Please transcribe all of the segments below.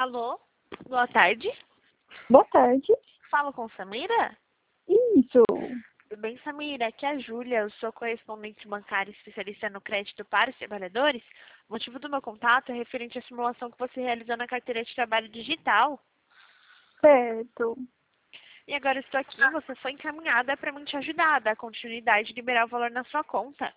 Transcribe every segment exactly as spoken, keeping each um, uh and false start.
Alô? Boa tarde. Boa tarde. Falo com Samira? Isso. Tudo bem, Samira? Aqui é a Júlia, eu sou correspondente bancária especialista no crédito para os trabalhadores. O motivo do meu contato é referente à simulação que você realizou na carteira de trabalho digital. Certo. E agora eu estou aqui, você foi encaminhada para mim te ajudar a dar continuidade e liberar o valor na sua conta.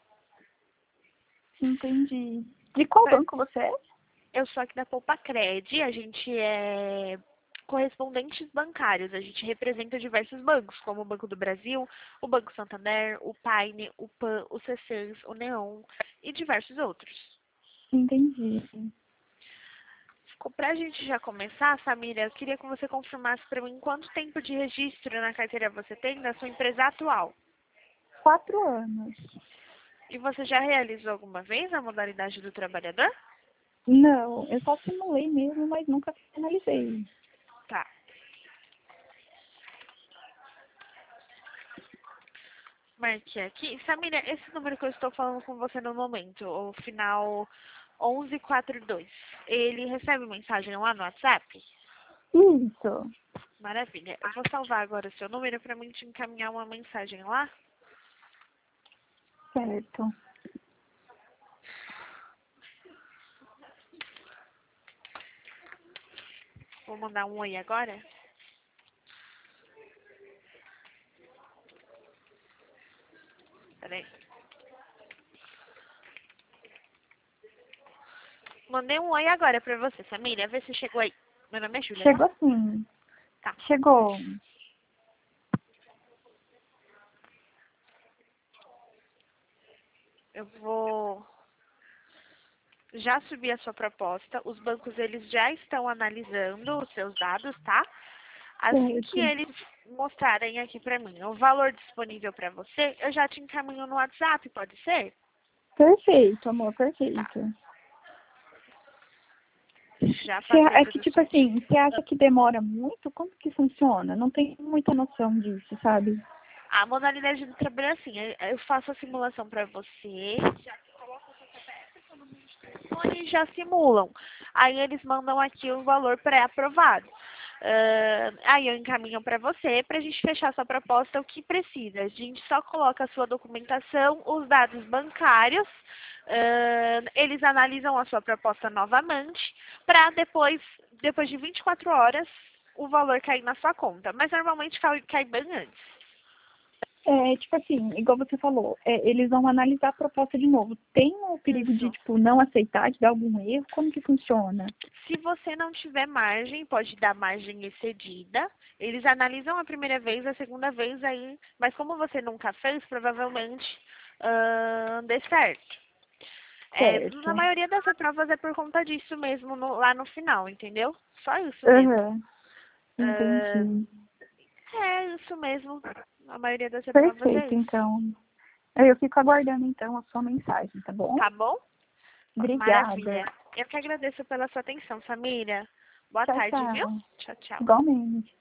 Entendi. De qual Pra- banco você é? Eu sou aqui da Poupa-Cred, a gente é correspondentes bancários, a gente representa diversos bancos, como o Banco do Brasil, o Banco Santander, o Paine, o Pan, o C seis, o Neon e diversos outros. Entendi. Para a gente já começar, Samira, eu queria que você confirmasse para mim quanto tempo de registro na carteira você tem da sua empresa atual. Quatro anos. E você já realizou alguma vez a modalidade do trabalhador? Não, eu só simulei mesmo, mas nunca finalizei. Tá. Marque aqui. Samira, esse número que eu estou falando com você no momento, o final onze quarenta e dois, ele recebe mensagem lá no WhatsApp? Isso. Maravilha. Eu vou salvar agora o seu número para mim te encaminhar uma mensagem lá. Certo. Vou mandar um oi agora. Peraí. Mandei um oi agora pra você, Samira. Vê se chegou aí. Meu nome é Júlia, tá? Chegou sim. Tá. Chegou. Eu vou já subir a sua proposta. Os bancos, eles já estão analisando os seus dados, tá? Assim que Certo. eles mostrarem aqui pra mim o valor disponível pra você, eu já te encaminho no WhatsApp, pode ser? Perfeito, amor, Tá. perfeito. Já Você, passei é para que, o tipo seu... assim, você acha que demora muito? Como que funciona? Não tenho muita noção disso, sabe? A modalidade do trabalho é assim, eu eu faço a simulação pra você, e já simulam. Aí eles mandam aqui o valor pré-aprovado. Ah, aí eu encaminho para você, para a gente fechar sua proposta, o que precisa. A gente só coloca a sua documentação, os dados bancários, ah, eles analisam a sua proposta novamente, para depois, depois de vinte e quatro horas, o valor cair na sua conta. Mas normalmente cai, cai bem antes. É, tipo assim, igual você falou, é, eles vão analisar a proposta de novo. Tem o perigo de, Isso. tipo, não aceitar, de dar algum erro? Como que funciona? Se você não tiver margem, pode dar margem excedida. Eles analisam a primeira vez, a segunda vez aí, mas como você nunca fez, provavelmente ahn, dê certo. É, na Certo. maioria das provas é por conta disso mesmo, no- lá no final, entendeu? Só isso mesmo. Aham, Ahn, entendi. é isso mesmo. A maioria das provas é Perfeito, isso. então. Eu fico aguardando, então, a sua mensagem, tá bom? Tá bom? Obrigada. Maravilha. Eu que agradeço pela sua atenção, Samira. Boa Tchau, tarde, viu? tchau. Tchau, tchau. Igualmente.